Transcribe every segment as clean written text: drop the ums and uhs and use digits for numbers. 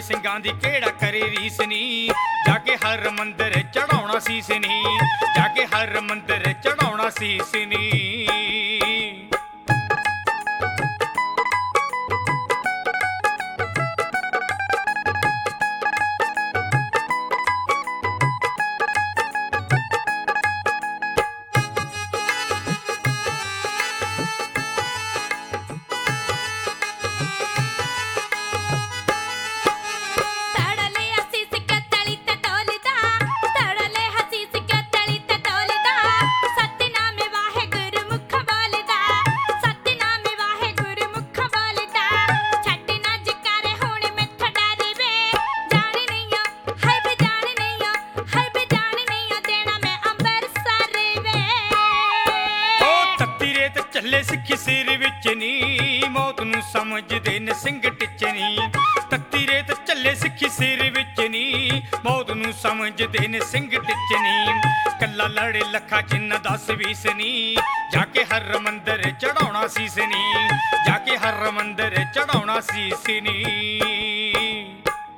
ਸਿੰਘਾਂ ਦੀ ਕਿਹੜਾ ਕਰੇ ਰੀਸ ਨੀ, ਜਾ ਕੇ ਹਰ ਮੰਦਰ ਚੜਾਉਣਾ ਸੀਸ ਨੀ, ਜਾ ਕੇ ਹਰ ਮੰਦਰ ਚੜਾਉਣਾ ਸੀਸ ਨੀ। ਚੱਲੇ ਸਿੱਖੀ ਸਿਰ ਵਿੱਚ ਨੀ, ਮੌਤ ਨੂੰ ਸਮਝਦੇ ਨੇ ਸਿੰਘ ਟਿੱਚ ਨੀ। ਤੱਤੀ ਰੇਤ ਚੱਲੇ ਸਿੱਖੀ ਸਿਰ ਵਿੱਚ ਨੀ, ਮੌਤ ਨੂੰ ਸਮਝਦੇ ਨੇ ਸਿੰਘ ਟਿੱਚ ਨੀ। ਕੱਲਾ ਲੜੇ ਲੱਖਾਂ ਚਿੰਨ 10-20 ਨੀ, ਜਾ ਕੇ ਹਰ ਮੰਦਰ ਚੜਾਉਣਾ ਸੀਸ ਨੀ, ਜਾ ਕੇ ਹਰ ਮੰਦਰ ਚੜਾਉਣਾ ਸੀਸ ਨੀ।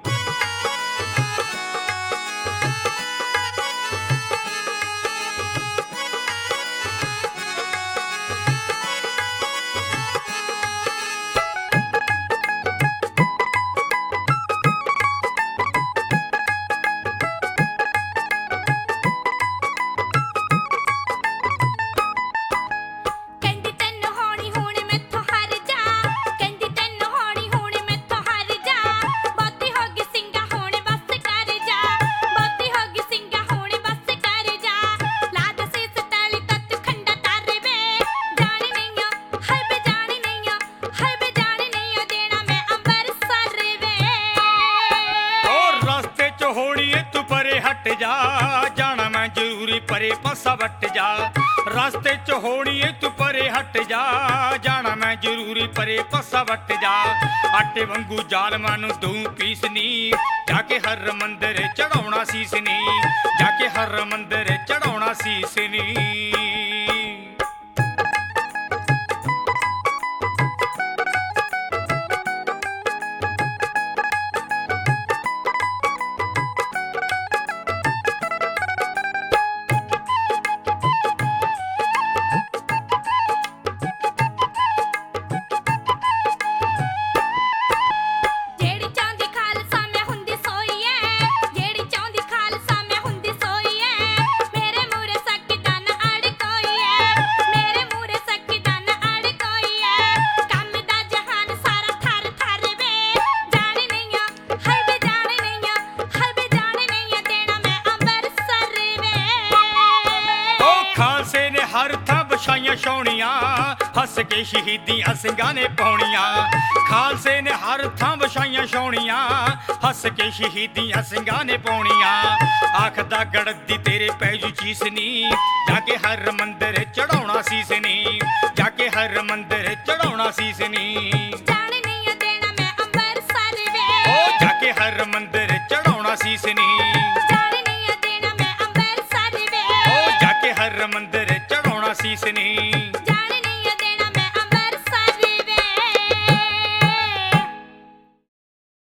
ਹਟ ਜਾ ਜਾਣਾ ਮੈਂ ਜ਼ਰੂਰੀ ਪਰੇ ਪਾਸਾ ਵੱਟ ਜਾ, ਰਸਤੇ ਚ ਹੋਣੀ ਏ ਤੂੰ ਪਰੇ ਹਟ ਜਾ ਜਾਣਾ ਮੈਂ ਜ਼ਰੂਰੀ ਪਰੇ ਪਾਸਾ ਵੱਟ ਜਾ। ਆਟੇ ਵਾਂਗੂ ਜ਼ਾਲਮਾਂ ਨੂੰ ਦੂੰ ਪੀਸ ਨੀ, ਜਾ ਕੇ ਹਰ ਮੰਦਰ ਚੜਾਉਣਾ ਸੀਸ ਨੀ, ਜਾ ਕੇ ਹਰ ਮੰਦਰ ਚੜਾਉਣਾ ਸੀਸ ਨੀ। ਖਾਲਸੇ ਨੇ ਹਰ ਥਾਂ ਵਿਛਾਈਆਂ ਛਾਉਣੀਆਂ, ਹੱਸ ਕੇ ਸ਼ਹੀਦੀਆਂ ਸਿੰਘਾਂ ਨੇ ਪਾਉਣੀਆਂ। ਖਾਲਸੇ ਨੇ ਹਰ ਥਾਂ ਵਿਛਾਈਆਂ ਛਾਉਣੀਆਂ, ਹੱਸ ਕੇ ਸ਼ਹੀਦੀਆਂ ਸਿੰਘਾਂ ਨੇ ਪਾਉਣੀਆਂ। ਆਖਦਾ ਗੜਦੀ ਤੇਰੇ ਪੈਜੂ ਚੀਸ ਨੀ, ਜਾ ਕੇ ਹਰ ਮੰਦਰ ਚੜਾਉਣਾ ਸੀਸ ਨੀ, ਜਾ ਕੇ ਹਰ ਮੰਦਰ ਚੜਾਉਣਾ ਸੀਸ ਨੀ। ਜਾਣ ਨਹੀਂ ਦੇਣਾ ਮੈਂ ਅੰਬਰਸਰ ਵੇ, ਓ ਜਾ ਕੇ ਹਰ ਮੰਦਰ ਚੜਾਉਣਾ ਸੀਸ ਨੀ, ਜਾਣ ਨਹੀਂ ਦੇਣਾ ਮੈਂ ਅੰਬਰਸਰ ਵੇ, ਓ ਜਾ ਕੇ ਹਰ ਮੰਦਰ ਚੜਾਉਣਾ ਸੀਸ ਨੀ।